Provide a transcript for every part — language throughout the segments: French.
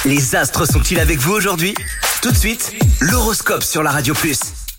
Les astres sont-ils avec vous aujourd'hui? Tout de suite, l'horoscope sur la Radio Plus.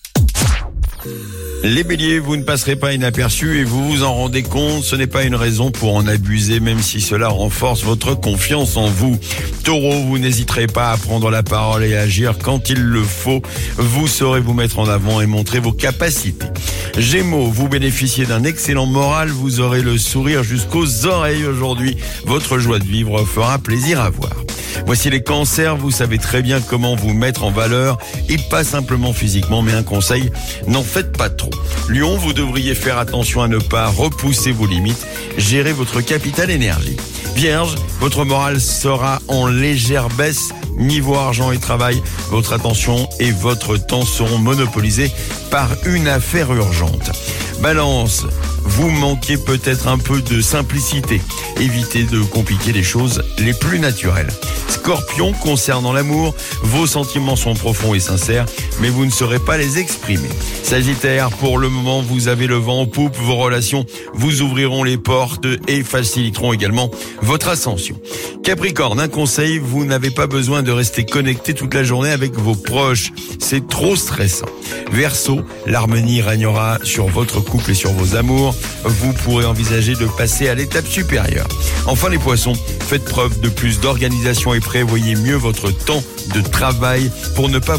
Les béliers, vous ne passerez pas inaperçus et vous vous en rendez compte, ce n'est pas une raison pour en abuser, même si cela renforce votre confiance en vous. Taureau, vous n'hésiterez pas à prendre la parole et à agir quand il le faut. Vous saurez vous mettre en avant et montrer vos capacités. Gémeaux, vous bénéficiez d'un excellent moral, vous aurez le sourire jusqu'aux oreilles aujourd'hui. Votre joie de vivre fera plaisir à voir. Voici les cancers, vous savez très bien comment vous mettre en valeur et pas simplement physiquement, mais un conseil, n'en faites pas trop. Lion, vous devriez faire attention à ne pas repousser vos limites, gérer votre capital énergie. Vierge, votre morale sera en légère baisse. Niveau argent et travail, votre attention et votre temps seront monopolisés par une affaire urgente. Balance, vous manquez peut-être un peu de simplicité. Évitez de compliquer les choses les plus naturelles. Scorpion, concernant l'amour, vos sentiments sont profonds et sincères, mais vous ne saurez pas les exprimer. Sagittaire, pour le moment, vous avez le vent en poupe, vos relations vous ouvriront les portes et faciliteront également votre ascension. Capricorne, un conseil, vous n'avez pas besoin de rester connecté toute la journée avec vos proches. C'est trop stressant. Verseau, l'harmonie régnera sur votre couple et sur vos amours. Vous pourrez envisager de passer à l'étape supérieure. Enfin les poissons, faites preuve de plus d'organisation et prévoyez mieux votre temps de travail pour ne pas